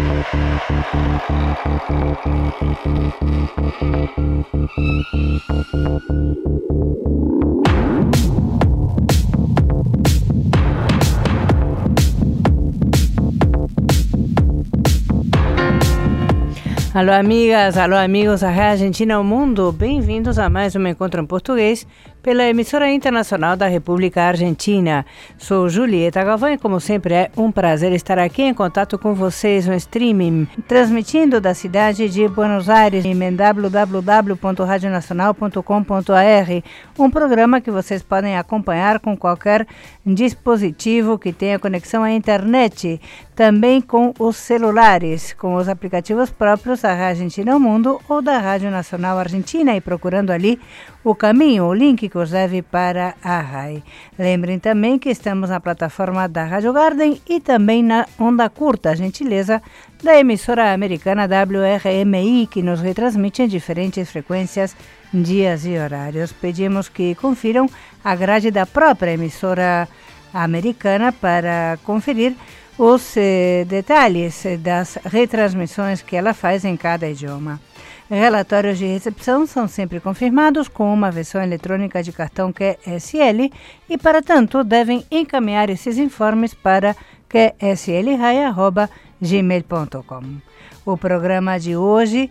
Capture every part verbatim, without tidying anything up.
Alô amigas, alô amigos da Argentina ao Mundo, bem-vindos a mais um Encontro em Português pela emissora internacional da República Argentina. Sou Julieta Galvão e, como sempre, é um prazer estar aqui em contato com vocês no streaming, transmitindo da cidade de Buenos Aires em w w w ponto radio nacional ponto com ponto a r, um programa que vocês podem acompanhar com qualquer dispositivo que tenha conexão à internet, também com os celulares, com os aplicativos próprios da Argentina ao Mundo ou da Rádio Nacional Argentina, e procurando ali o caminho, o link que os leve para a R A I. Lembrem também que estamos na plataforma da Rádio Garden e também na onda curta, a gentileza da emissora americana W R M I, que nos retransmite em diferentes frequências, dias e horários. Pedimos que confiram a grade da própria emissora americana para conferir os eh, detalhes das retransmissões que ela faz em cada idioma. Relatórios de recepção são sempre confirmados com uma versão eletrônica de cartão Q S L e, para tanto, devem encaminhar esses informes para q s l raia arroba gmail ponto com. O programa de hoje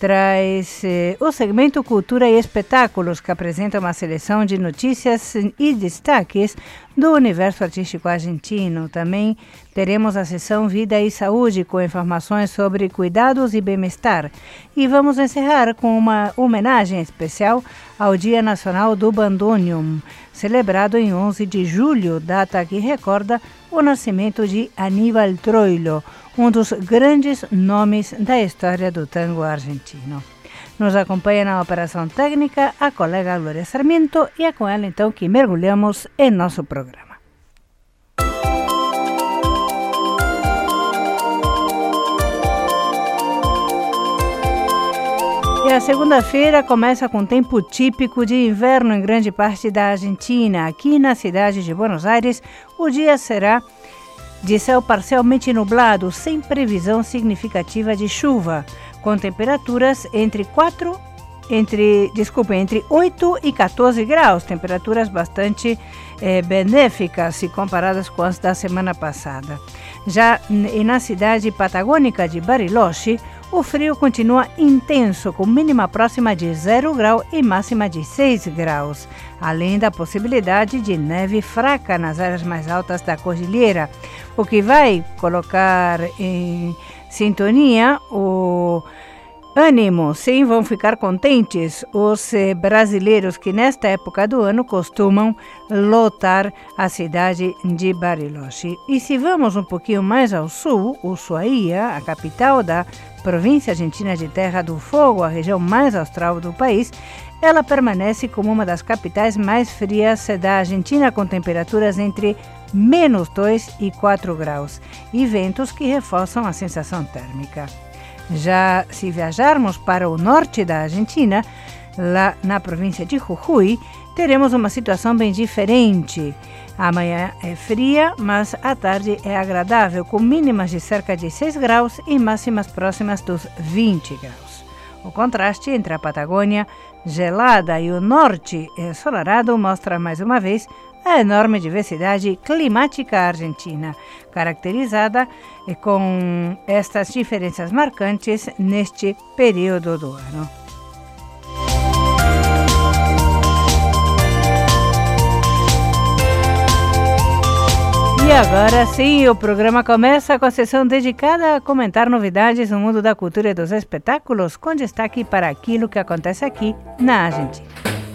traz eh, o segmento Cultura e Espetáculos, que apresenta uma seleção de notícias e destaques do universo artístico argentino. Também teremos a sessão Vida e Saúde, com informações sobre cuidados e bem-estar. E vamos encerrar com uma homenagem especial ao Dia Nacional do Bandoneum, celebrado em onze de julho, data que recorda o nascimento de Aníbal Troilo, um dos grandes nomes da história do tango argentino. Nos acompanha na operação técnica a colega Glória Sarmiento, e é com ela então que mergulhamos em nosso programa. E a segunda-feira começa com tempo típico de inverno em grande parte da Argentina. Aqui na cidade de Buenos Aires, o dia será de céu parcialmente nublado, sem previsão significativa de chuva, com temperaturas entre quatro, entre, desculpe, entre oito e quatorze graus, temperaturas bastante eh, benéficas se comparadas com as da semana passada. Já na cidade patagônica de Bariloche, o frio continua intenso, com mínima próxima de zero grau e máxima de seis graus, além da possibilidade de neve fraca nas áreas mais altas da cordilheira, o que vai colocar em sintonia o ânimo. Sim, vão ficar contentes os eh, brasileiros que nesta época do ano costumam lotar a cidade de Bariloche. E se vamos um pouquinho mais ao sul, Ushuaia, a capital da província argentina de Terra do Fogo, a região mais austral do país, ela permanece como uma das capitais mais frias da Argentina, com temperaturas entre menos dois e quatro graus e ventos que reforçam a sensação térmica. Já se viajarmos para o norte da Argentina, lá na província de Jujuy, teremos uma situação bem diferente. A manhã é fria, mas a tarde é agradável, com mínimas de cerca de seis graus e máximas próximas dos vinte graus. O contraste entre a Patagônia gelada e o norte ensolarado mostra mais uma vez a enorme diversidade climática argentina, caracterizada com estas diferenças marcantes neste período do ano. E agora sim, o programa começa com a sessão dedicada a comentar novidades no mundo da cultura e dos espetáculos, com destaque para aquilo que acontece aqui na Argentina.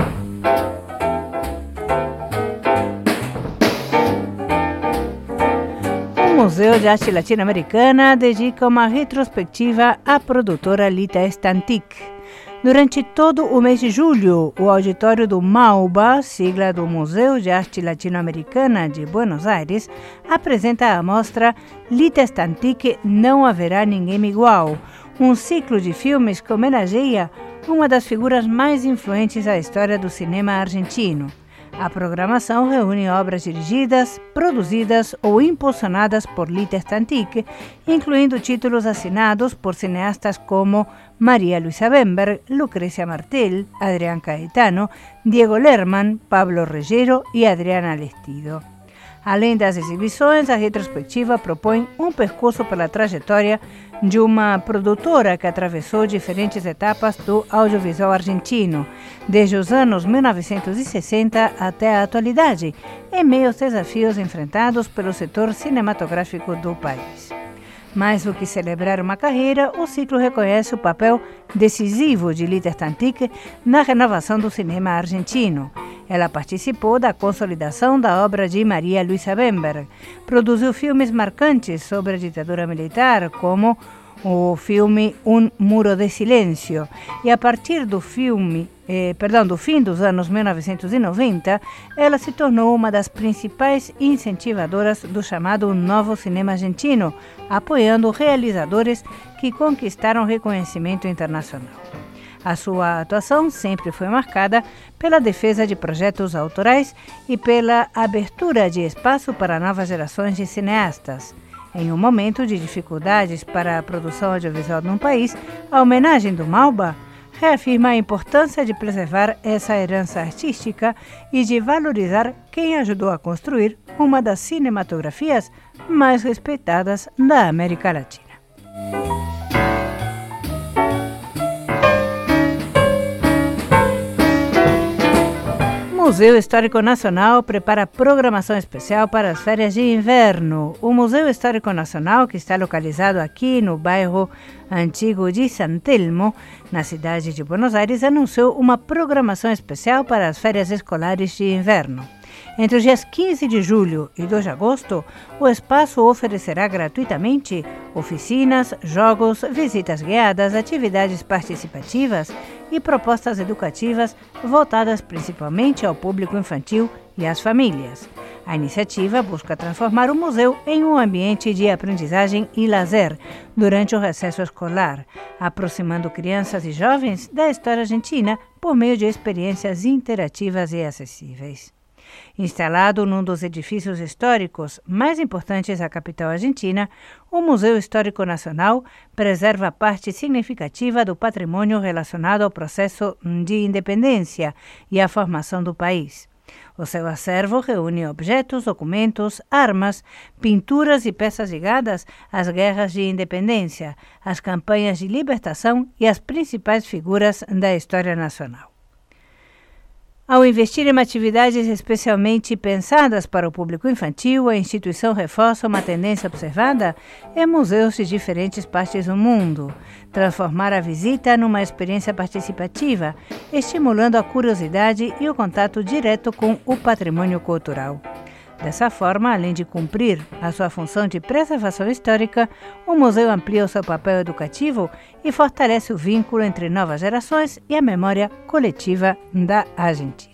O Museu de Arte Latino-Americana dedica uma retrospectiva à produtora Lita Stantic. Durante todo o mês de julho, o auditório do MAUBA, sigla do Museu de Arte Latino-Americana de Buenos Aires, apresenta a mostra Lita Stantic Não Haverá Ninguém Igual, um ciclo de filmes que homenageia uma das figuras mais influentes da história do cinema argentino. A programação reúne obras dirigidas, produzidas ou impulsionadas por Lita Stantic, incluindo títulos assinados por cineastas como Maria Luisa Bemberg, Lucrecia Martel, Adrián Caetano, Diego Lerman, Pablo Reyero e Adriana Lestido. Além das exibições, a retrospectiva propõe um percurso pela trajetória de uma produtora que atravessou diferentes etapas do audiovisual argentino, desde os anos mil novecentos e sessenta até a atualidade, em meio aos desafios enfrentados pelo setor cinematográfico do país. Mais do que celebrar uma carreira, o ciclo reconhece o papel decisivo de Lita Stantic na renovação do cinema argentino. Ela participou da consolidação da obra de Maria Luisa Bemberg, produziu filmes marcantes sobre a ditadura militar, como o filme Um Muro de Silêncio, e a partir do filme, eh, perdão, do fim dos anos mil novecentos e noventa, ela se tornou uma das principais incentivadoras do chamado Novo Cinema Argentino, apoiando realizadores que conquistaram reconhecimento internacional. A sua atuação sempre foi marcada pela defesa de projetos autorais e pela abertura de espaço para novas gerações de cineastas. Em um momento de dificuldades para a produção audiovisual num país, a homenagem do Malba reafirma a importância de preservar essa herança artística e de valorizar quem ajudou a construir uma das cinematografias mais respeitadas da América Latina. O Museu Histórico Nacional prepara programação especial para as férias de inverno. O Museu Histórico Nacional, que está localizado aqui no bairro antigo de San Telmo, na cidade de Buenos Aires, anunciou uma programação especial para as férias escolares de inverno. Entre os dias quinze de julho e dois de agosto, o espaço oferecerá gratuitamente oficinas, jogos, visitas guiadas, atividades participativas e propostas educativas voltadas principalmente ao público infantil e às famílias. A iniciativa busca transformar o museu em um ambiente de aprendizagem e lazer durante o recesso escolar, aproximando crianças e jovens da história argentina por meio de experiências interativas e acessíveis. Instalado num dos edifícios históricos mais importantes da capital argentina, o Museu Histórico Nacional preserva parte significativa do patrimônio relacionado ao processo de independência e à formação do país. O seu acervo reúne objetos, documentos, armas, pinturas e peças ligadas às guerras de independência, às campanhas de libertação e às principais figuras da história nacional. Ao investir em atividades especialmente pensadas para o público infantil, a instituição reforça uma tendência observada em museus de diferentes partes do mundo: transformar a visita numa experiência participativa, estimulando a curiosidade e o contato direto com o patrimônio cultural. Dessa forma, além de cumprir a sua função de preservação histórica, o museu amplia o seu papel educativo e fortalece o vínculo entre novas gerações e a memória coletiva da Argentina.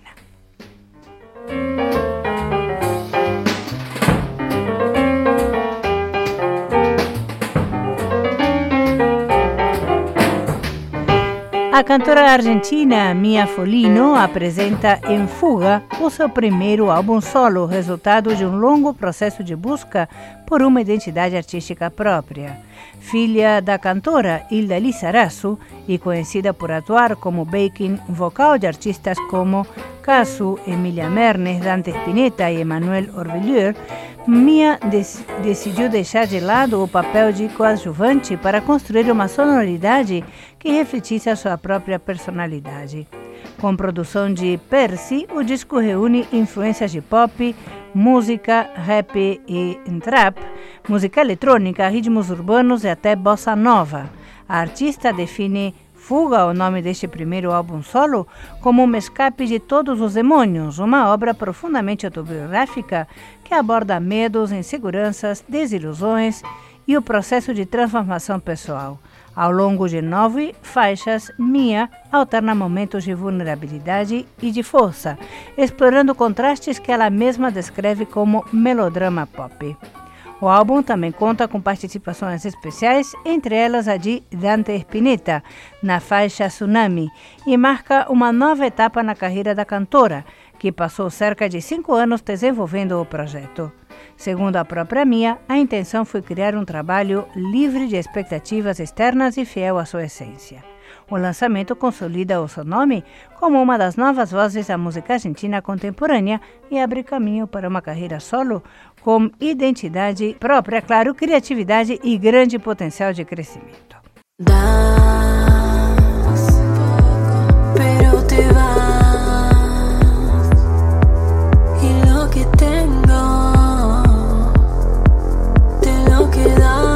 A cantora argentina Mia Folino apresenta Em Fuga o seu primeiro álbum solo, resultado de um longo processo de busca por uma identidade artística própria. Filha da cantora Hilda Lizarazu e conhecida por atuar como backing vocal de artistas como Casu, Emilia Mernes, Dante Spinetta e Emmanuel Orvilleur, Mia dec- decidiu deixar de lado o papel de coadjuvante para construir uma sonoridade que refletisse a sua própria personalidade. Com produção de Percy, o disco reúne influências de pop, música, rap e trap, música eletrônica, ritmos urbanos e até bossa nova. A artista define Fuga, o nome deste primeiro álbum solo, como um escape de todos os demônios, uma obra profundamente autobiográfica que aborda medos, inseguranças, desilusões e o processo de transformação pessoal. Ao longo de nove faixas, Mia alterna momentos de vulnerabilidade e de força, explorando contrastes que ela mesma descreve como melodrama pop. O álbum também conta com participações especiais, entre elas a de Dante Spinetta, na faixa Tsunami, e marca uma nova etapa na carreira da cantora, que que passou cerca de cinco anos desenvolvendo o projeto. Segundo a própria Mia, a intenção foi criar um trabalho livre de expectativas externas e fiel à sua essência. O lançamento consolida o seu nome como uma das novas vozes da música argentina contemporânea e abre caminho para uma carreira solo com identidade própria, claro, criatividade e grande potencial de crescimento. Das, pero te vas, y lo que tengo, te lo que das.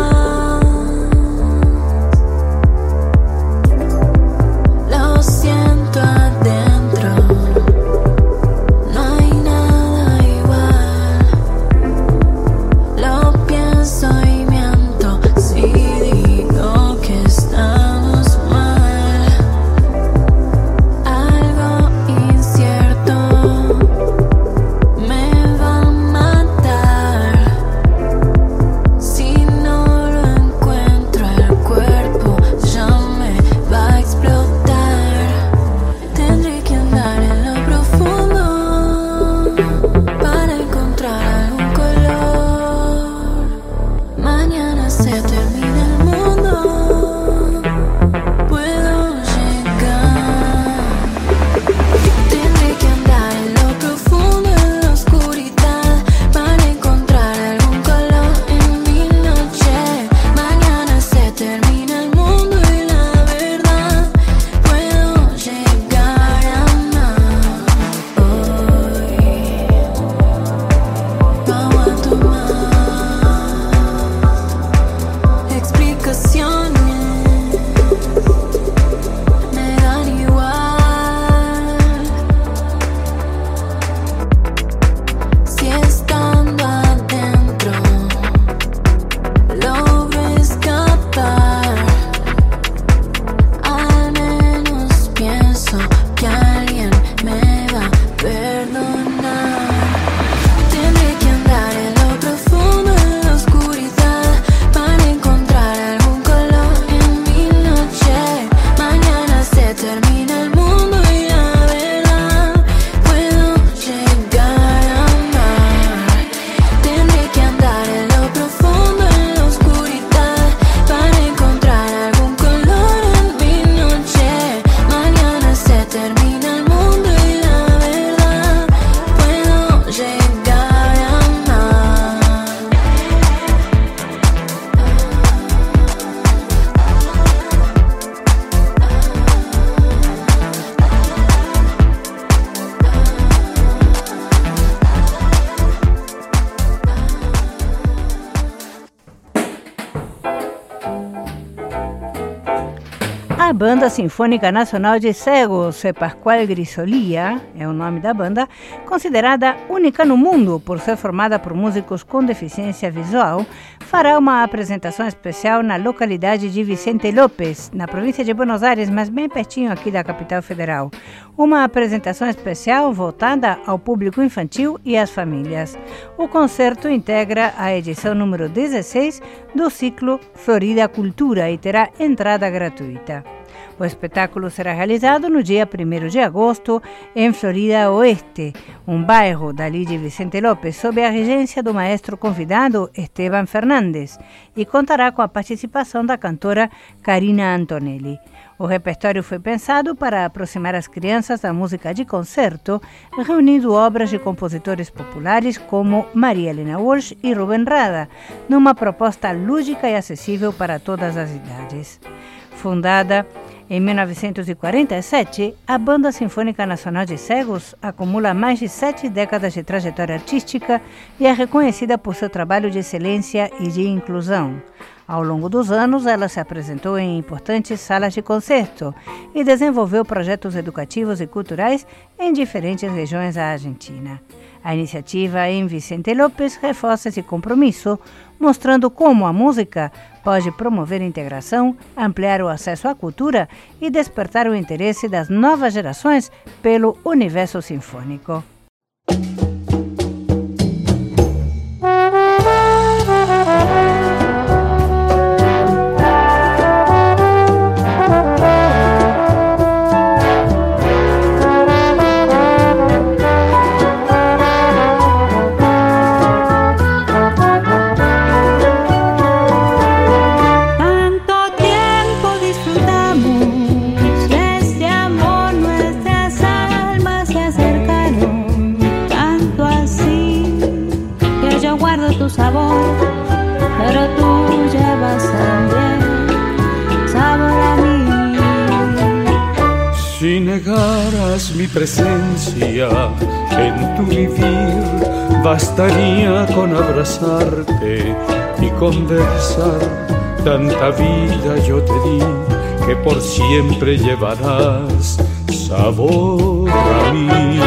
A Banda Sinfônica Nacional de Cegos, Pascual Grisolia, é o nome da banda, considerada única no mundo por ser formada por músicos com deficiência visual, fará uma apresentação especial na localidade de Vicente López, na província de Buenos Aires, mas bem pertinho aqui da capital federal. Uma apresentação especial voltada ao público infantil e às famílias. O concerto integra a edição número dezesseis do ciclo Florida Cultura e terá entrada gratuita. O espetáculo será realizado no dia primeiro de agosto em Florida Oeste, um bairro dali de Vicente López, sob a regência do maestro convidado Esteban Fernandes, e contará com a participação da cantora Karina Antonelli. O repertório foi pensado para aproximar as crianças da música de concerto, reunindo obras de compositores populares como Maria Helena Walsh e Rubén Rada, numa proposta lúdica e acessível para todas as idades. Fundada em mil novecentos e quarenta e sete, a Banda Sinfônica Nacional de Cegos acumula mais de sete décadas de trajetória artística e é reconhecida por seu trabalho de excelência e de inclusão. Ao longo dos anos, ela se apresentou em importantes salas de concerto e desenvolveu projetos educativos e culturais em diferentes regiões da Argentina. A iniciativa em Vicente López reforça esse compromisso, mostrando como a música pode promover a integração, ampliar o acesso à cultura e despertar o interesse das novas gerações pelo universo sinfônico. negaras mi presencia en tu vivir, bastaría con abrazarte y conversar. Tanta vida yo te di que por siempre llevarás sabor a mí.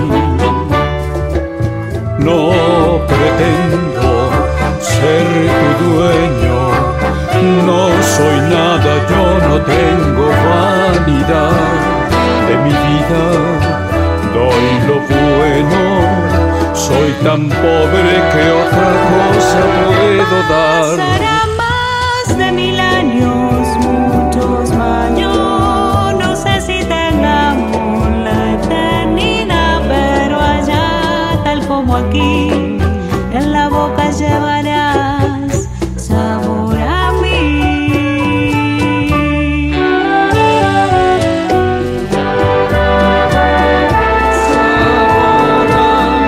No pretendo ser tu dueño, no soy nada, yo no tengo vanidad de mi vida, doy lo bueno, soy tan pobre que otra cosa puedo dar. Pasará más de mil años, muchos más, yo no sé si tengamos la eternidad, pero allá, tal como aquí, en la boca llevarás sabor a mí. Sabor a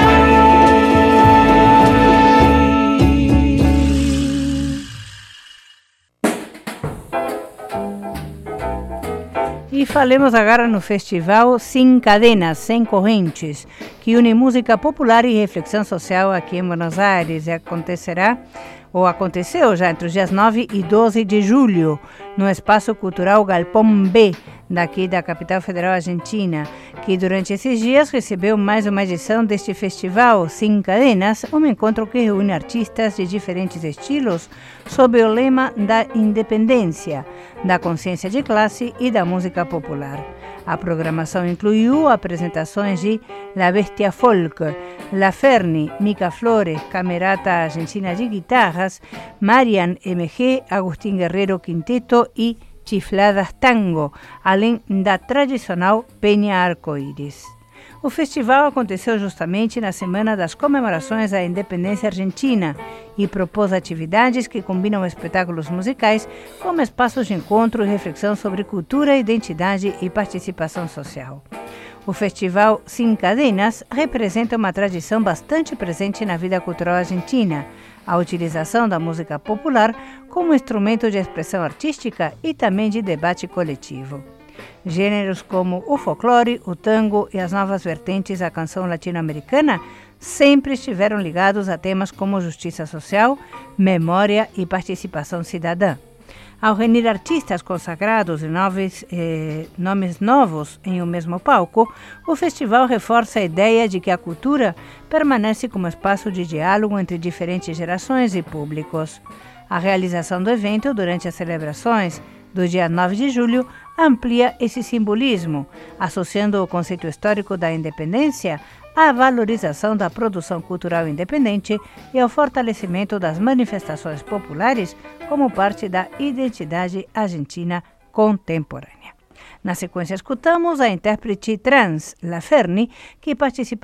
E falemos agora no festival Sem Cadenas, Sem Correntes, que une música popular e reflexão social aqui em Buenos Aires. E acontecerá, ou aconteceu já entre os dias nove e doze de julho, no Espaço Cultural Galpão B, daqui da capital federal argentina, que durante esses dias recebeu mais uma edição deste festival Sem Cadenas, um encontro que reúne artistas de diferentes estilos sob o lema da independência, da consciência de classe e da música popular. A programação incluiu apresentações de La Bestia Folk, La Ferni, Mica Flores, Camerata Argentina de Guitarras, Marian M G, Agustín Guerrero Quinteto e Chifladas Tango, além da tradicional Penha Arco-Íris. O festival aconteceu justamente na semana das comemorações à independência argentina e propôs atividades que combinam espetáculos musicais como espaços de encontro e reflexão sobre cultura, identidade e participação social. O festival Sem Cadenas representa uma tradição bastante presente na vida cultural argentina, a utilização da música popular como instrumento de expressão artística e também de debate coletivo. Gêneros como o folclore, o tango e as novas vertentes da canção latino-americana sempre estiveram ligados a temas como justiça social, memória e participação cidadã. Ao reunir artistas consagrados e noves, eh, nomes novos em um mesmo palco, o festival reforça a ideia de que a cultura permanece como espaço de diálogo entre diferentes gerações e públicos. A realização do evento durante as celebrações do dia nove de julho amplia esse simbolismo, associando o conceito histórico da independência à valorização da produção cultural independente e ao fortalecimento das manifestações populares como parte da identidade argentina contemporânea. Na sequência, escutamos a intérprete trans La Ferni, que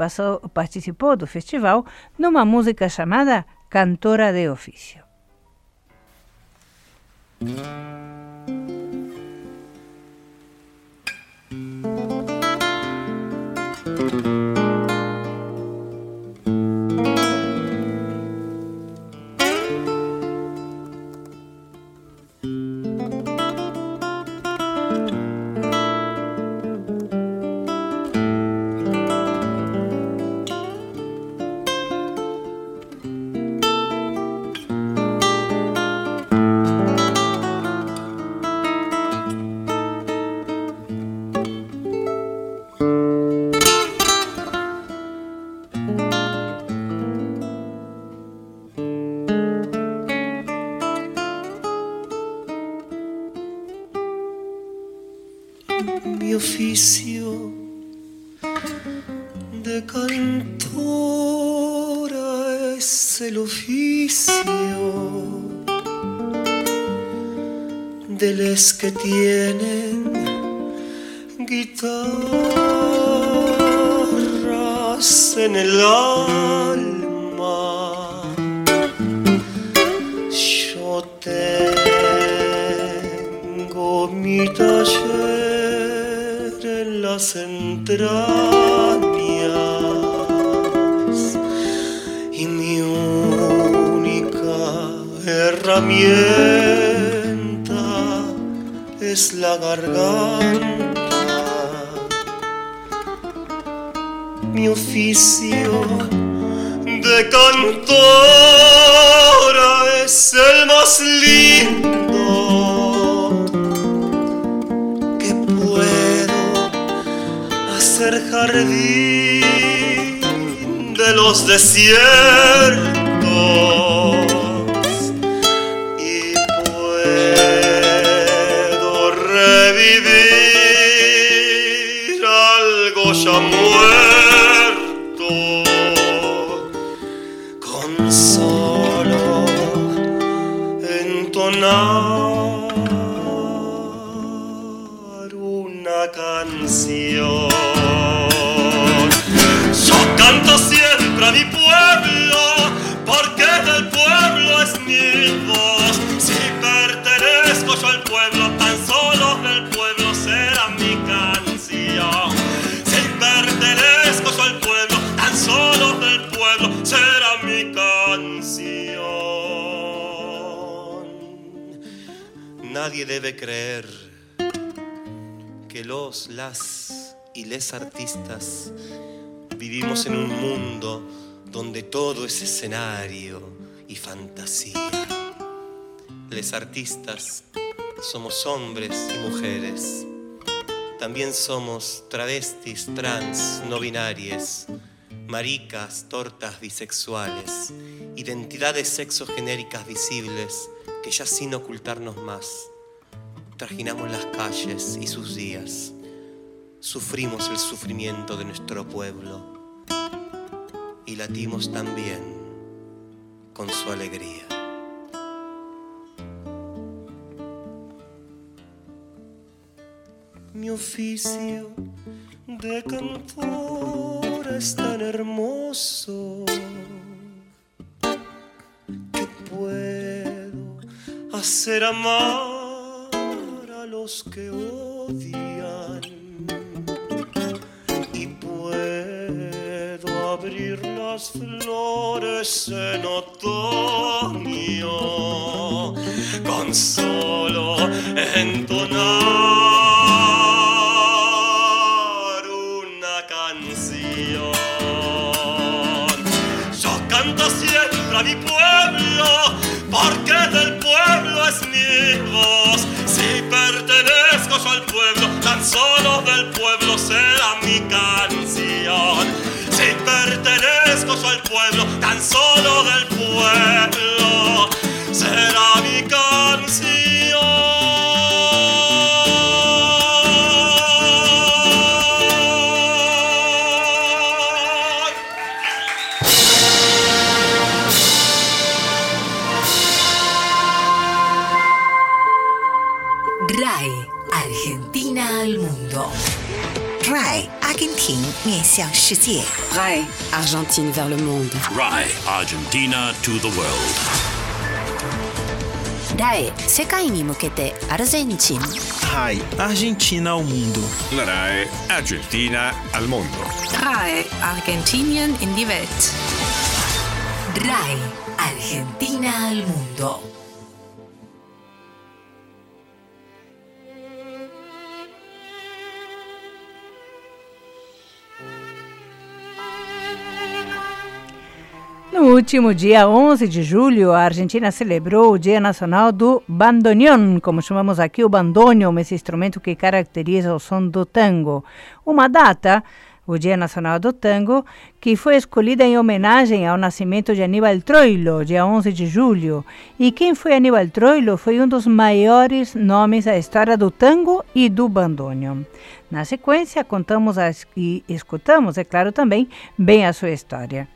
participou do festival numa música chamada Cantora de Ofício. Mi oficio de cantora es el oficio de los que tienen guitarras en el alma. Yo tengo mi taller en las entrañas y mi única herramienta es la garganta. mi oficio de cantora es el más lindo que puedo hacer jardín de los desiertos y puedo revivir algo ya muerto con solo entonar una canción. Yo canto siempre a mi pueblo porque del pueblo es mi voz. Si pertenezco yo al pueblo, tan solo del pueblo será mi canción. Si pertenezco yo al pueblo, tan solo del pueblo será mi canción. Nadie debe creer que los, las y les artistas vivimos en un mundo donde todo es escenario y fantasía. Les artistas somos hombres y mujeres. También somos travestis, trans, no binarias, maricas, tortas bisexuales, identidades sexogenéricas visibles que ya sin ocultarnos más trajinamos las calles y sus días. Sufrimos el sufrimiento de nuestro pueblo y latimos también con su alegría. Mi oficio de cantor es tan hermoso que puedo hacer amar a los que odian y puedo abrir las flores en otoño con solo entonar una canción. Yo canto siempre a mi pueblo porque del pueblo es mi voz. Si pertenezco yo al pueblo, tan solo del pueblo será mi canción. Si pertenezco yo al pueblo, tan solo del pueblo será mi canción. R A I Argentina al mundo. R A I Argentina 面向世界 R A I Argentine vers le monde. R A I Argentina to the world. R A I 世界に向けてアルゼンチン。 R A I Argentina al mundo. La R A I Argentina al mundo. R A I Argentinien in die Welt. R A I Argentina al mundo. No último dia onze de julho, a Argentina celebrou o Dia Nacional do Bandoneón, como chamamos aqui o bandoneon, esse instrumento que caracteriza o som do tango. Uma data, o Dia Nacional do Tango, que foi escolhida em homenagem ao nascimento de Aníbal Troilo, dia onze de julho. E quem foi Aníbal Troilo foi um dos maiores nomes da história do tango e do bandoneon. Na sequência, contamos as, e escutamos, é claro também, bem a sua história.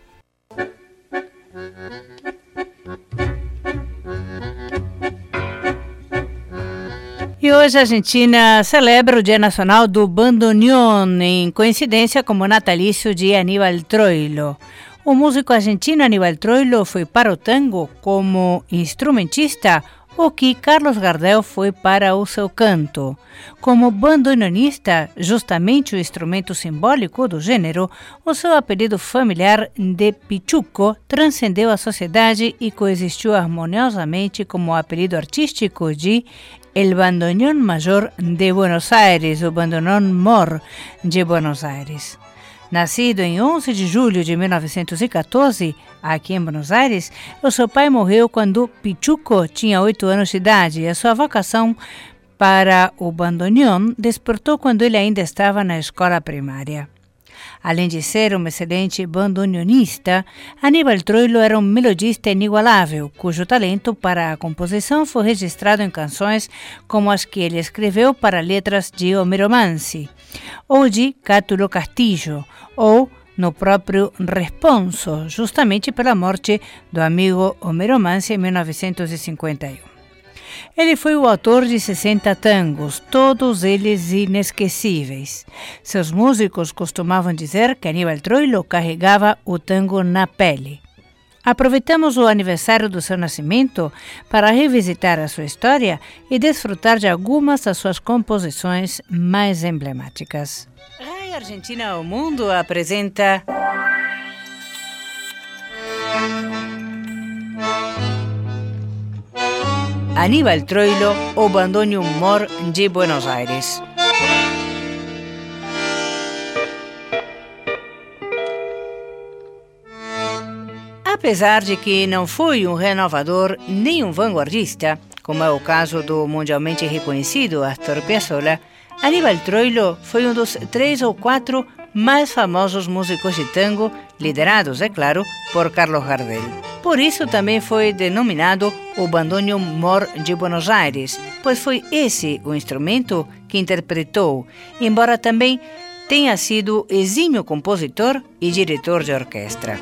E hoje a Argentina celebra o Dia Nacional do Bandoneón, em coincidência com o natalício de Aníbal Troilo. O músico argentino Aníbal Troilo foi para o tango como instrumentista, o que Carlos Gardel foi para o seu canto. Como bandoneonista, justamente o instrumento simbólico do gênero, o seu apelido familiar de Pichuco transcendeu a sociedade e coexistiu harmoniosamente como o apelido artístico de El Bandoneón Mayor de Buenos Aires, o Bandoneón Mor de Buenos Aires. Nascido em onze de julho de mil novecentos e quatorze, aqui em Buenos Aires, o seu pai morreu quando Pichuco tinha oito anos de idade e a sua vocação para o bandoneon despertou quando ele ainda estava na escola primária. Além de ser um excelente bandoneonista, Aníbal Troilo era um melodista inigualável, cujo talento para a composição foi registrado em canções como as que ele escreveu para letras de Homero Mansi, ou de Cátulo Castillo, ou no próprio Responso, justamente pela morte do amigo Homero Mansi em mil novecentos e cinquenta e um. Ele foi o autor de sessenta tangos, todos eles inesquecíveis. Seus músicos costumavam dizer que Aníbal Troilo carregava o tango na pele. Aproveitamos o aniversário do seu nascimento para revisitar a sua história e desfrutar de algumas das suas composições mais emblemáticas. Rai Argentina ao Mundo apresenta Aníbal Troilo, o bandoneon mor de Buenos Aires. Apesar de que não foi um renovador nem um vanguardista, como é o caso do mundialmente reconhecido Astor Piazzolla, Aníbal Troilo foi um dos três ou quatro mais famosos músicos de tango, liderados, é claro, por Carlos Gardel. Por isso também foi denominado o bandoneon mor de Buenos Aires, pois foi esse o instrumento que interpretou, embora também tenha sido exímio compositor e diretor de orquestra.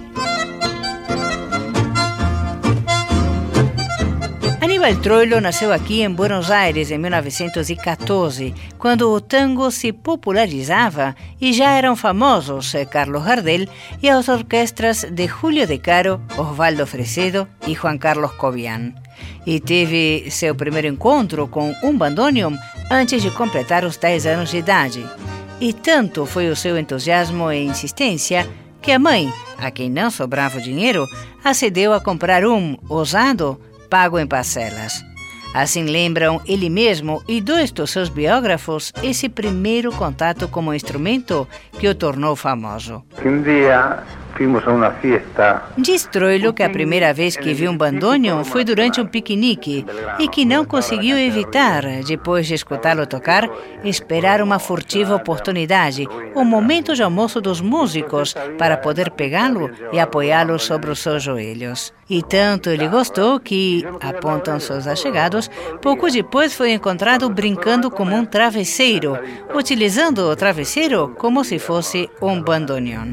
Aníbal Troilo nasceu aqui em Buenos Aires em mil novecentos e quatorze, quando o tango se popularizava e já eram famosos Carlos Gardel e as orquestras de Julio De Caro, Osvaldo Fresedo e Juan Carlos Cobian. E teve seu primeiro encontro com um bandoneon antes de completar os dez anos de idade. E tanto foi o seu entusiasmo e insistência que a mãe, a quem não sobrava o dinheiro, acedeu a comprar um, usado, pago em parcelas. Assim lembram ele mesmo e dois dos seus biógrafos esse primeiro contato com o instrumento que o tornou famoso. Um dia fomos a uma festa. Diz Troilo que a primeira vez que viu um bandoneon foi durante um piquenique e que não conseguiu evitar, depois de escutá-lo tocar, esperar uma furtiva oportunidade, o momento de almoço dos músicos, para poder pegá-lo e apoiá-lo sobre os seus joelhos. E tanto ele gostou que, apontam seus allegados, pouco depois foi encontrado brincando como um travesseiro, utilizando o travesseiro como se fosse um bandoneon.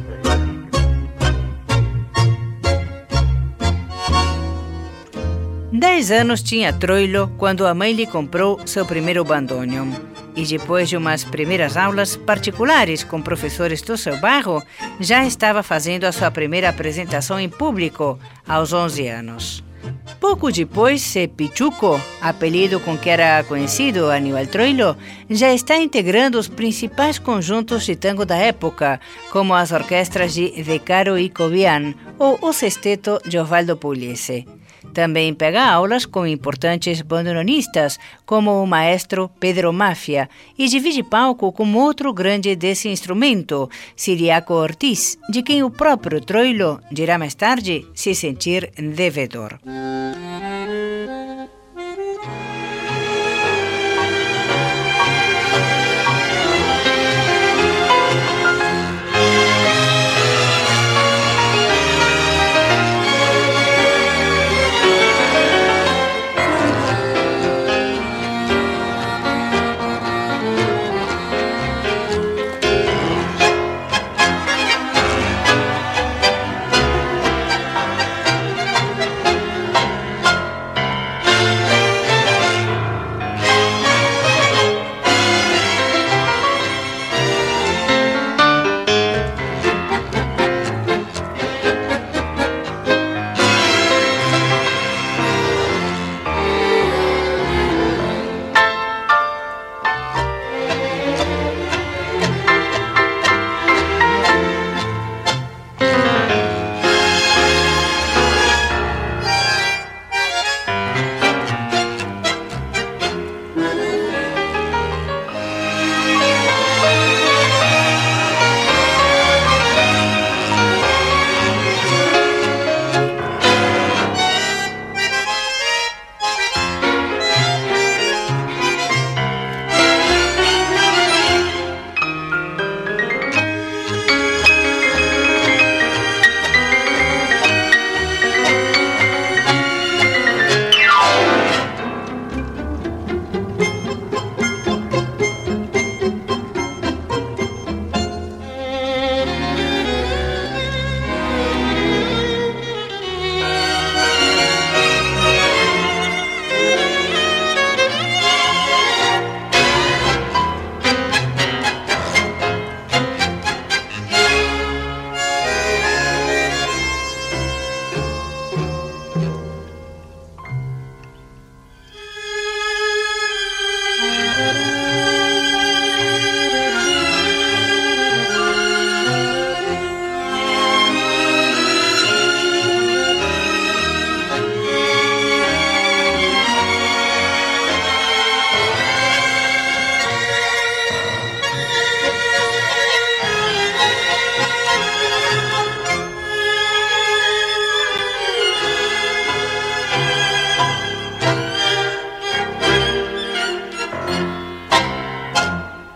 Dez anos tinha Troilo quando a mãe lhe comprou seu primeiro bandoneon. E depois de umas primeiras aulas particulares com professores do seu bairro, já estava fazendo a sua primeira apresentação em público aos onze anos. Pouco depois, Pichuco, apelido com que era conhecido Aníbal Troilo, já está integrando os principais conjuntos de tango da época, como as orquestras de De Caro e Cobian ou o sexteto de Osvaldo Pugliese. Também pega aulas com importantes bandoneonistas, como o maestro Pedro Mafia, e divide palco com outro grande desse instrumento, Ciriaco Ortiz, de quem o próprio Troilo dirá mais tarde se sentir devedor.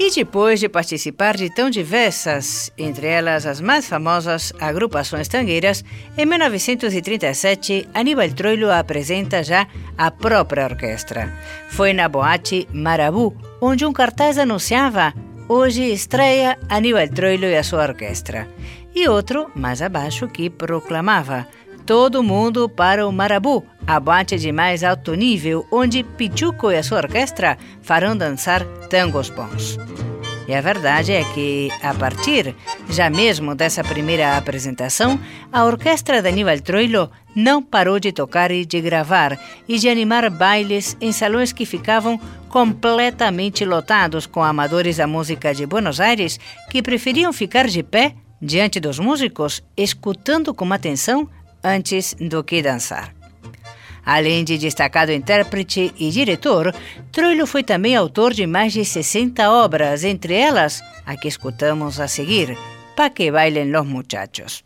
E depois de participar de tão diversas, entre elas as mais famosas agrupações tangueiras, em mil novecentos e trinta e sete, Aníbal Troilo apresenta já a própria orquestra. Foi na boate Marabú, onde um cartaz anunciava "Hoje estreia Aníbal Troilo e a sua orquestra", e outro, mais abaixo, que proclamava "Todo mundo para o Marabú, a boate de mais alto nível, onde Pichuco e a sua orquestra farão dançar tangos bons". E a verdade é que, a partir já mesmo dessa primeira apresentação, a orquestra de Aníbal Troilo não parou de tocar e de gravar, e de animar bailes em salões que ficavam completamente lotados com amadores da música de Buenos Aires que preferiam ficar de pé diante dos músicos, escutando com atenção antes do que dançar. Além de destacado intérprete e diretor, Troilo foi também autor de mais de sessenta obras, entre elas a que escutamos a seguir, Pa' que bailen los muchachos.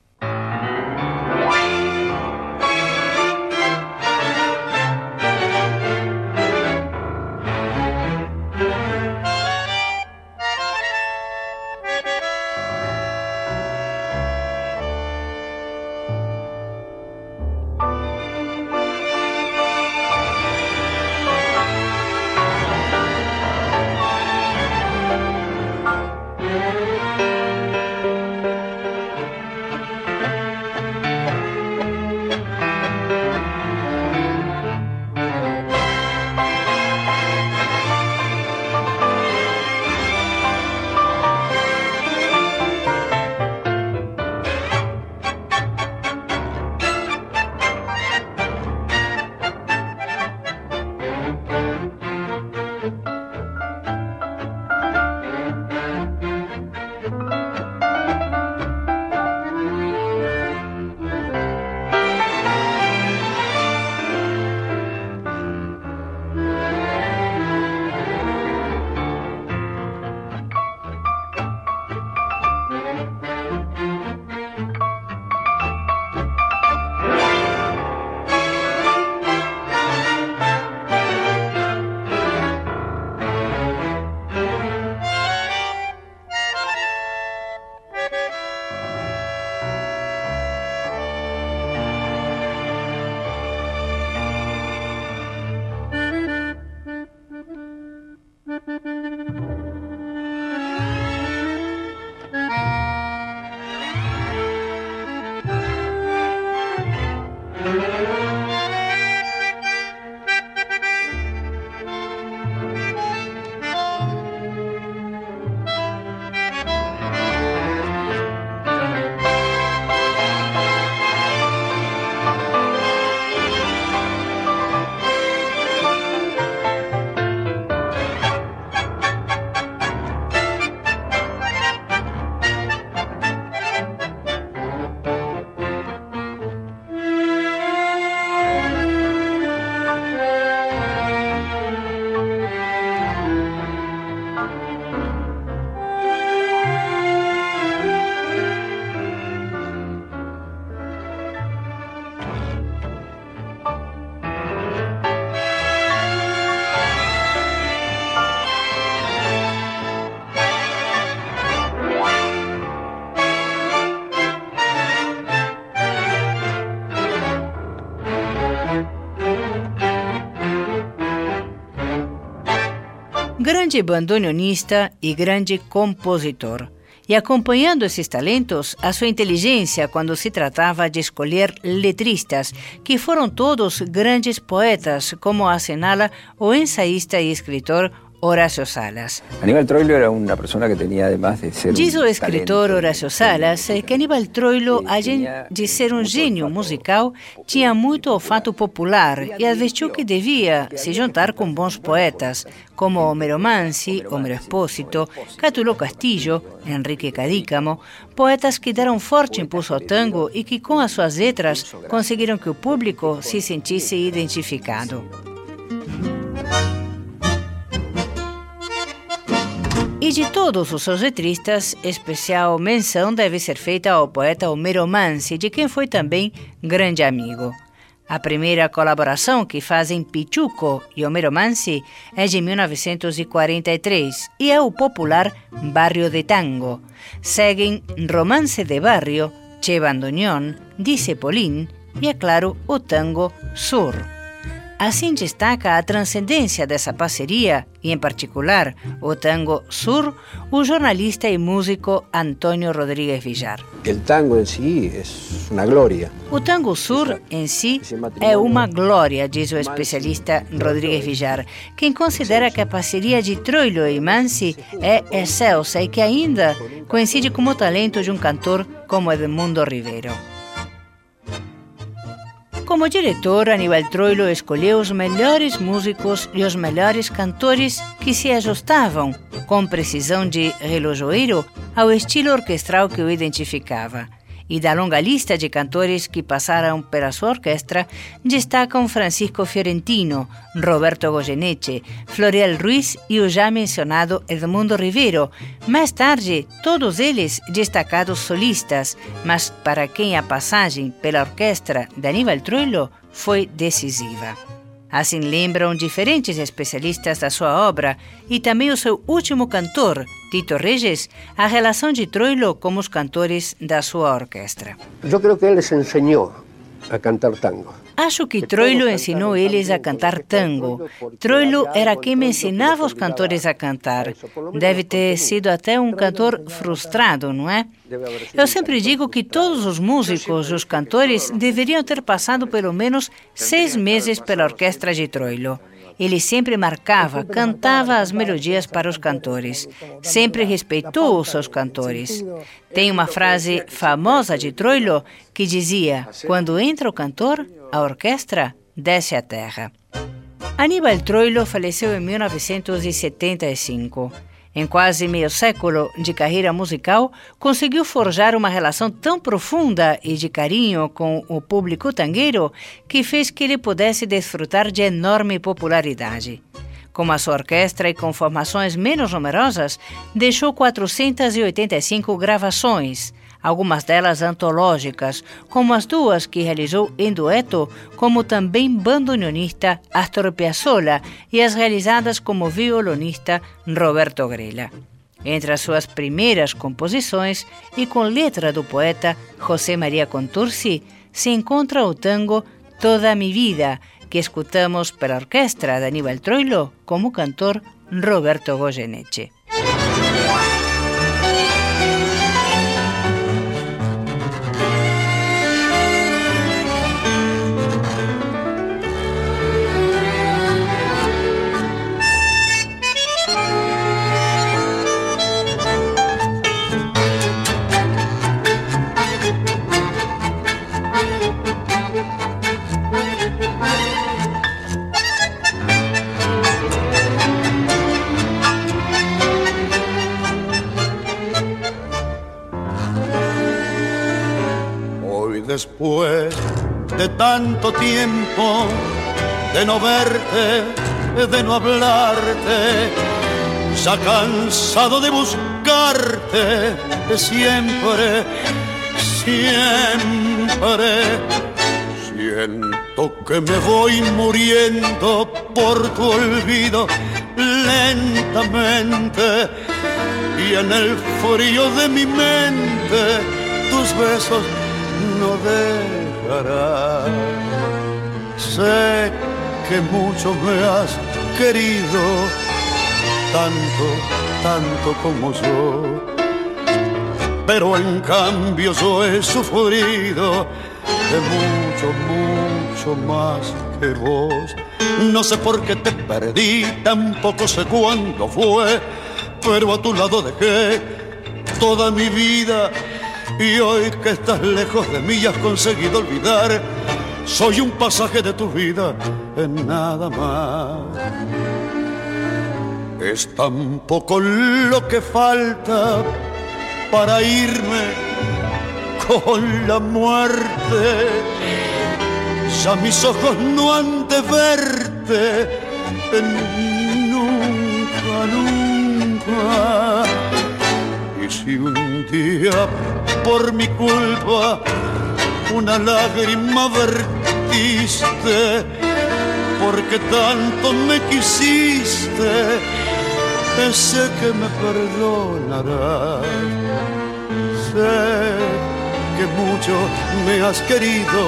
Grande bandoneonista e grande compositor. E acompanhando esses talentos, a sua inteligência quando se tratava de escolher letristas, que foram todos grandes poetas, como assinala o ensaísta e escritor Horacio Salas. Aníbal Troilo era uma pessoa que tinha, además de ser Diz o escritor Horacio Salas que Aníbal Troilo, além de ser um gênio musical, tinha muito olfato popular e advertiu que devia se juntar com bons poetas, como Homero Mansi, Homero Espósito, Cátulo Castillo, Enrique Cadícamo, poetas que deram forte impulso ao tango e que, com as suas letras, conseguiram que o público se sentisse identificado. E de todos os seus letristas, especial menção deve ser feita ao poeta Homero Mansi, de quem foi também grande amigo. A primeira colaboração que fazem Pichuco e Homero Mansi é de mil novecentos e quarenta e três e é o popular Barrio de Tango. Seguem Romance de Barrio, Che Bandoneón, Dice Polín e, é claro, o tango Sur. Assim destaca a transcendência dessa parceria e, em particular, o tango Sur, o jornalista e músico Antônio Rodrigues Villar. El tango en sí es una gloria. O tango Sur em si é uma glória, diz o especialista Rodrigues Villar, quem considera que a parceria de Troilo e Mansi é excelsa e que ainda coincide com o talento de um cantor como Edmundo Rivero. Como diretor, Aníbal Troilo escolheu os melhores músicos e os melhores cantores que se ajustavam, com precisão de relojoeiro, ao estilo orquestral que o identificava. E da longa lista de cantores que passaram pela sua orquestra, destacam Francisco Fiorentino, Roberto Goyeneche, Florial Ruiz e o já mencionado Edmundo Rivero. Mais tarde, todos eles destacados solistas, mas para quem a passagem pela orquestra de Aníbal Troilo foi decisiva. Assim lembram diferentes especialistas da sua obra e também o seu último cantor, Tito Reyes, a relação de Troilo com os cantores da sua orquestra. Eu creio que ele les ensinou a cantar tango. Acho que Troilo ensinou eles a cantar tango. Troilo era quem me ensinava os cantores a cantar. Deve ter sido até um cantor frustrado, não é? Eu sempre digo que todos os músicos, os cantores, deveriam ter passado pelo menos seis meses pela orquestra de Troilo. Ele sempre marcava, cantava as melodias para os cantores. Sempre respeitou os seus cantores. Tem uma frase famosa de Troilo que dizia: quando entra o cantor, a orquestra desce a terra. Aníbal Troilo faleceu em mil novecentos e setenta e cinco. Em quase meio século de carreira musical, conseguiu forjar uma relação tão profunda e de carinho com o público tangueiro que fez que ele pudesse desfrutar de enorme popularidade. Com a sua orquestra e com formações menos numerosas, deixou quatrocentas e oitenta e cinco gravações, algumas delas antológicas, como as duas que realizou em dueto, como também bandoneonista Astor Piazzolla e as realizadas como violonista Roberto Grela. Entre as suas primeiras composições e com letra do poeta José María Contursi, se encontra o tango Toda mi vida, que escutamos pela orquestra de Aníbal Troilo como cantor Roberto Goyeneche. Después de tanto tiempo de no verte, de no hablarte, ya cansado de buscarte, siempre, siempre, siento que me voy muriendo por tu olvido lentamente, y en el frío de mi mente tus besos no dejará. Sé que mucho me has querido, tanto, tanto como yo, pero en cambio yo he sufrido de mucho, mucho más que vos. No sé por qué te perdí, tampoco sé cuándo fue, pero a tu lado dejé toda mi vida. Y hoy que estás lejos de mí y has conseguido olvidar, soy un pasaje de tu vida en nada más. Es tan poco lo que falta para irme con la muerte. Ya mis ojos no han de verte nunca, nunca. Y si un día por mi culpa una lágrima prometiste, porque tanto me quisiste, sé que me perdonarás. Sé que mucho me has querido,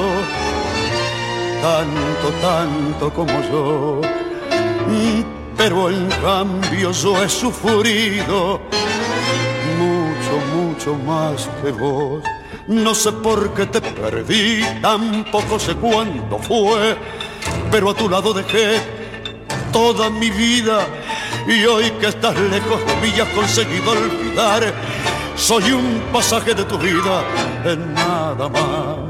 tanto, tanto como yo, pero en cambio yo he sufrido mucho, mucho más que vos. No sé por qué te perdí, tampoco sé cuándo fue, pero a tu lado dejé toda mi vida. Y hoy que estás lejos de mí y has conseguido olvidar, soy un pasaje de tu vida, en nada más.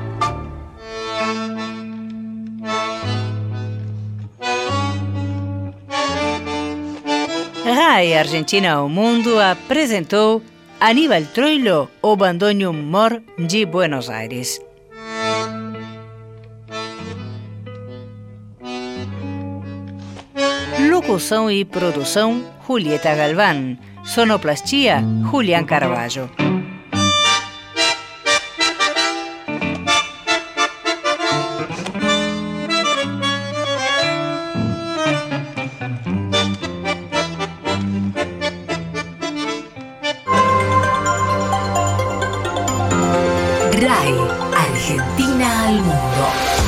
Rai Argentina ao Mundo apresentou Aníbal Troilo, o bandoneon Mor de Buenos Aires. Locução e produção, Julieta Galván. Sonoplastia, Julián Carvalho. RAI, Argentina al mundo.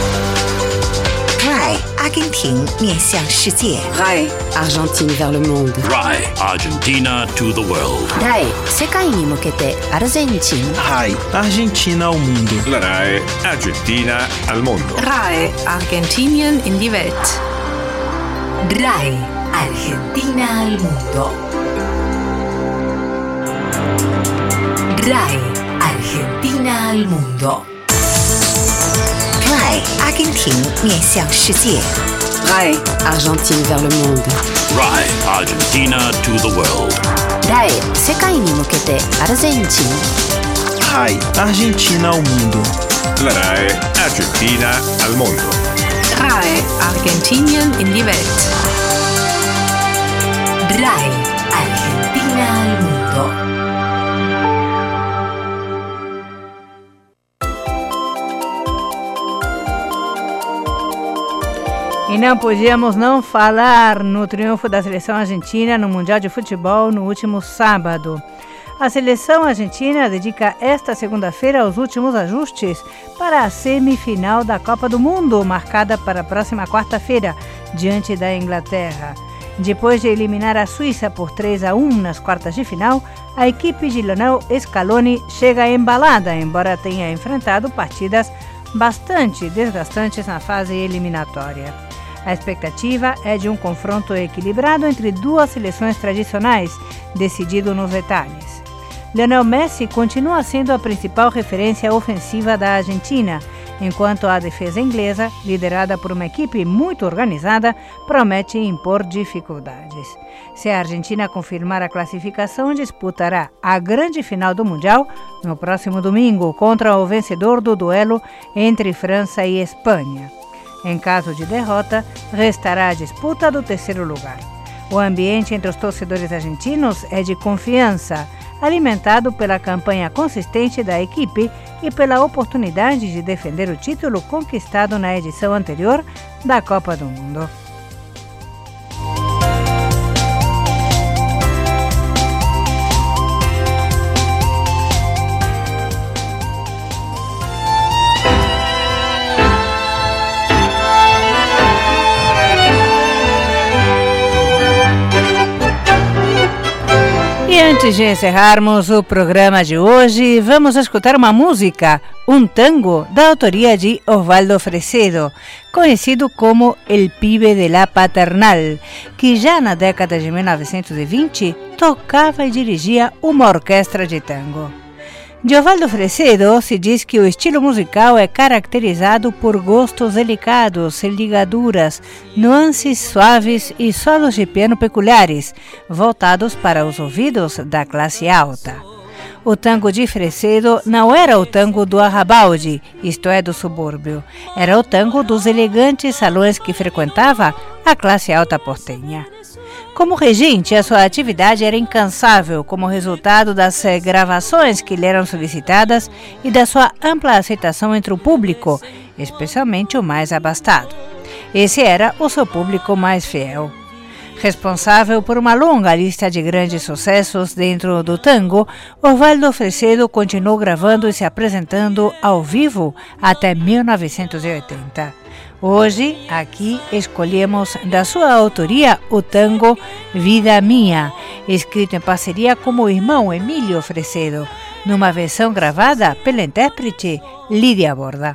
RAI, 阿根廷面向世界。 RAI, Argentine vers le monde. RAI, Argentina to the world. RAI, 世界に向けてアルゼンチン。 RAI, Argentina ao mundo. La RAI, Argentina al mundo. RAI, Argentinien in die Welt. RAI, Argentina al mundo. RAI, Argentina al mundo. RAI, 阿根廷面向世界。 RAI, Argentine vers le monde. RAI, Argentina to the world. RAI, 世界に向けてアルゼンチン。 RAI, Argentina ao mundo. La RAI, Argentina al mundo. RAI, Argentinien in die Welt. RAI, Argentina al mundo. E não podíamos não falar no triunfo da seleção argentina no Mundial de Futebol no último sábado. A seleção argentina dedica esta segunda-feira os últimos ajustes para a semifinal da Copa do Mundo, marcada para a próxima quarta-feira, diante da Inglaterra. Depois de eliminar a Suíça por três a um nas quartas de final, a equipe de Lionel Scaloni chega embalada, embora tenha enfrentado partidas bastante desgastantes na fase eliminatória. A expectativa é de um confronto equilibrado entre duas seleções tradicionais, decidido nos detalhes. Lionel Messi continua sendo a principal referência ofensiva da Argentina, enquanto a defesa inglesa, liderada por uma equipe muito organizada, promete impor dificuldades. Se a Argentina confirmar a classificação, disputará a grande final do Mundial no próximo domingo contra o vencedor do duelo entre França e Espanha. Em caso de derrota, restará a disputa do terceiro lugar. O ambiente entre os torcedores argentinos é de confiança, alimentado pela campanha consistente da equipe e pela oportunidade de defender o título conquistado na edição anterior da Copa do Mundo. E antes de encerrarmos o programa de hoje, vamos escutar uma música, um tango da autoria de Osvaldo Fresedo, conhecido como El Pibe de la Paternal, que já na década de mil novecentos e vinte tocava e dirigia uma orquestra de tango. De Osvaldo Fresedo se diz que o estilo musical é caracterizado por gostos delicados, ligaduras, nuances suaves e solos de piano peculiares, voltados para os ouvidos da classe alta. O tango de Fresedo não era o tango do arrabalde, isto é, do subúrbio. Era o tango dos elegantes salões que frequentava a classe alta portenha. Como regente, a sua atividade era incansável como resultado das gravações que lhe eram solicitadas e da sua ampla aceitação entre o público, especialmente o mais abastado. Esse era o seu público mais fiel. Responsável por uma longa lista de grandes sucessos dentro do tango, Osvaldo Fresedo continuou gravando e se apresentando ao vivo até mil novecentos e oitenta. Hoje, aqui, escolhemos da sua autoria o tango Vida Minha, escrito em parceria com o irmão Emílio Fresedo, numa versão gravada pela intérprete Lídia Borda.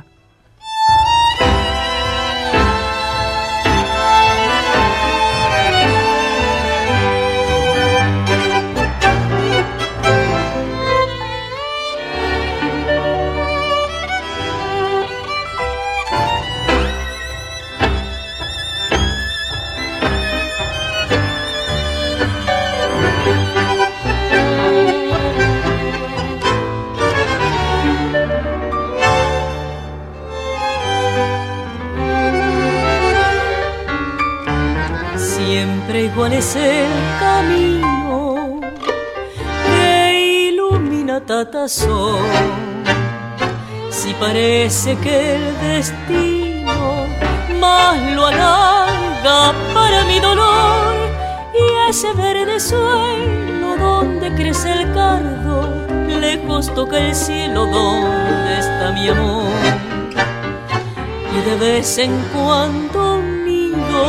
Igual es el camino que ilumina Tatazón. Si parece que el destino más lo alarga para mi dolor, y ese verde suelo donde crece el cardo, lejos toca el cielo donde está mi amor. Y de vez en cuando miro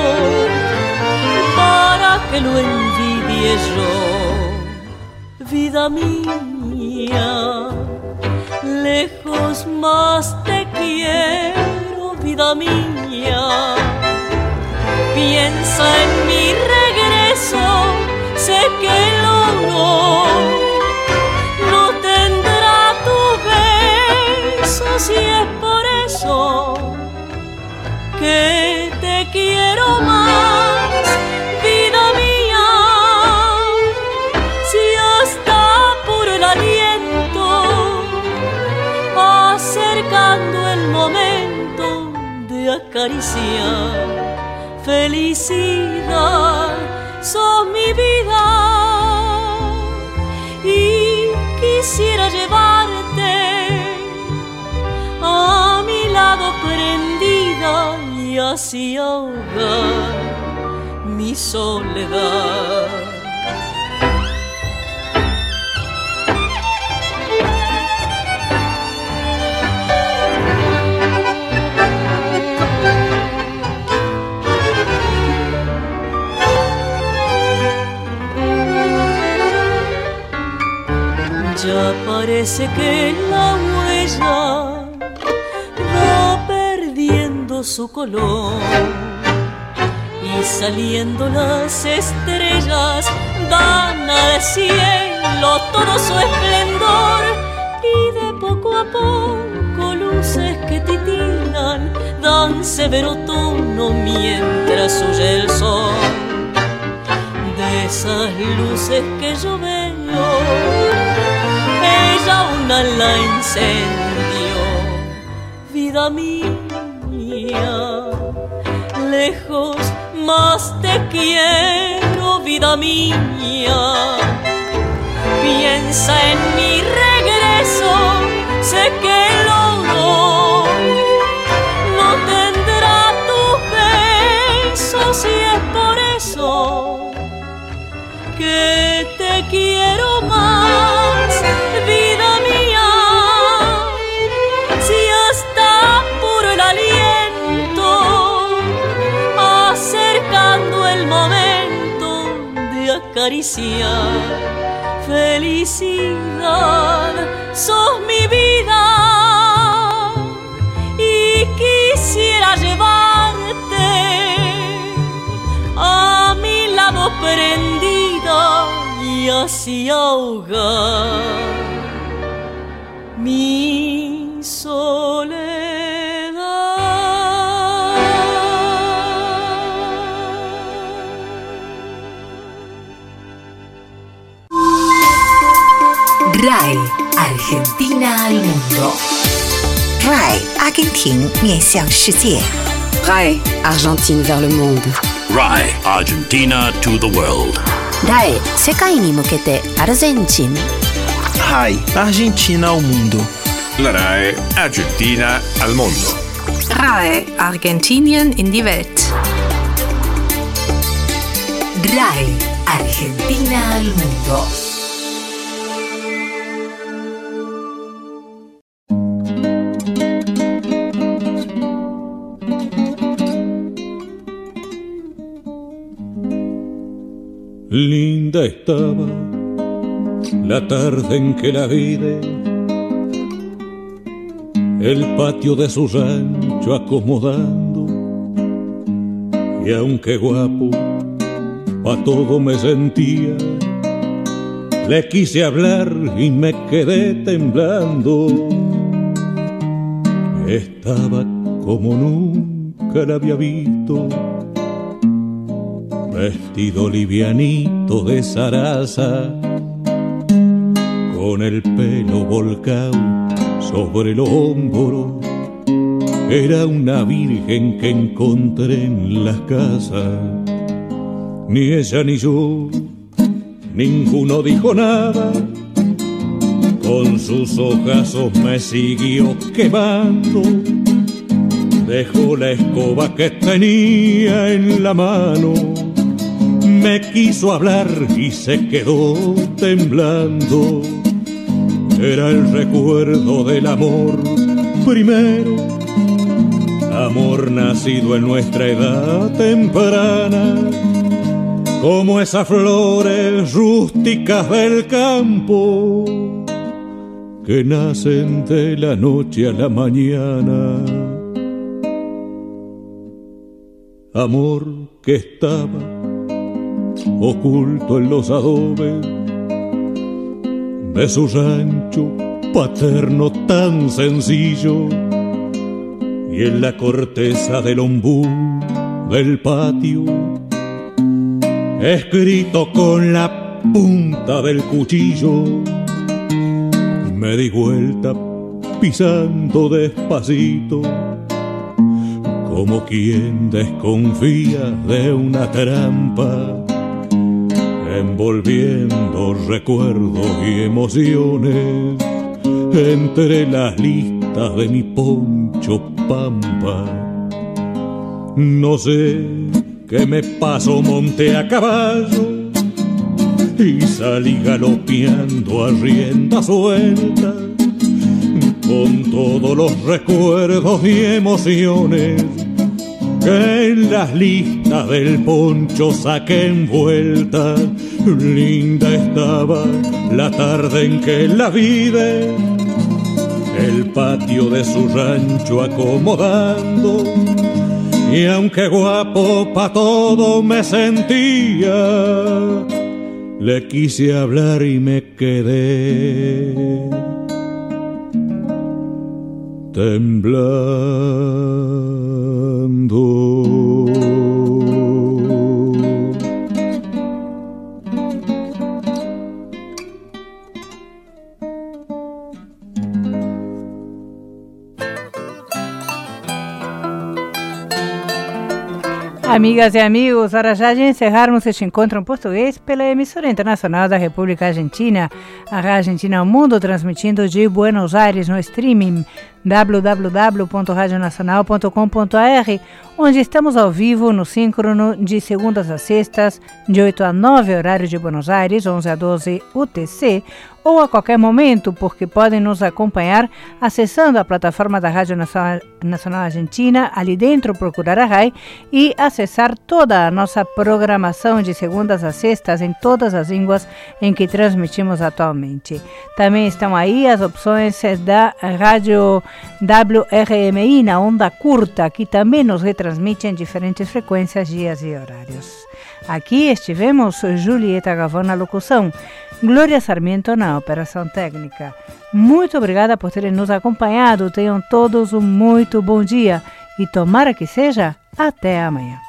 para que lo envidie yo. Vida mía, lejos más te quiero, vida mía. Piensa en mi regreso, sé que el oro no tendrá tu beso, si es por eso que te quiero más. Acercando el momento de acariciar, felicidad, sos mi vida, y quisiera llevarte a mi lado prendida y así ahogar mi soledad. Ya parece que la huella va perdiendo su color y saliendo las estrellas dan al cielo todo su esplendor, y de poco a poco luces que titilan dan severo tono mientras huye el sol. De esas luces que yo veo, ella una la encendió. Vida mía, lejos más te quiero, vida mía. Piensa en mi regreso, sé que el oro no tendrá tus besos, y es por eso que te quiero más, vida mía. Si hasta puro el aliento, acercando el momento de acariciar, felicidad, sos mi vida, y quisiera llevarte a mi lado prendida y así ahogar mi soledad. R A I Argentina al mundo. R A I 阿根廷面向世界。 R A I Argentine vers le monde. R A I Argentina to the world. R A I 世界に向けてアルゼンチン。 R A I Argentina ao mundo. La R A I Argentina al mundo. R R A E Argentinien in die Welt. R A E Argentina al mundo. Linda estaba la tarde en que la vide, el patio de su rancho acomodando, y aunque guapo pa' todo me sentía, le quise hablar y me quedé temblando. Estaba como nunca la había visto, vestido livianito de zaraza, con el pelo volcado sobre el hombro. Era una virgen que encontré en las casas. Ni ella ni yo, ninguno dijo nada. Con sus ojazos me siguió quemando. Dejó la escoba que tenía en la mano. Me quiso hablar y se quedó temblando. Era el recuerdo del amor primero, amor nacido en nuestra edad temprana, como esas flores rústicas del campo que nacen de la noche a la mañana. Amor que estaba oculto en los adobes de su rancho paterno tan sencillo, y en la corteza del ombú del patio, escrito con la punta del cuchillo. Me di vuelta pisando despacito, como quien desconfía de una trampa, envolviendo recuerdos y emociones entre las listas de mi poncho pampa. No sé qué me pasó, monté a caballo y salí galopeando a rienda suelta, con todos los recuerdos y emociones que en las listas del poncho saqué envuelta. Linda estaba la tarde en que la vide, el patio de su rancho acomodando, y aunque guapo pa' todo me sentía, le quise hablar y me quedé temblando. Amigas e amigos, hora já de encerrarmos este encontro em português pela emissora internacional da República Argentina, a Rádio Argentina ao Mundo, transmitindo de Buenos Aires no streaming w w w ponto radio nacional ponto com ponto a r, onde estamos ao vivo no síncrono de segundas a sextas, de oito a nove, horário de Buenos Aires, onze a doze U T C, ou a qualquer momento, porque podem nos acompanhar acessando a plataforma da Rádio Nacional Argentina, ali dentro procurar a R A I e acessar toda a nossa programação de segundas a sextas em todas as línguas em que transmitimos atualmente. Também estão aí as opções da Rádio W R M I na onda curta, que também nos retransmite em diferentes frequências, dias e horários. Aqui estivemos Julieta Gavão na locução, Glória Sarmiento na operação técnica. Muito obrigada por terem nos acompanhado. Tenham todos um muito bom dia e tomara que seja até amanhã.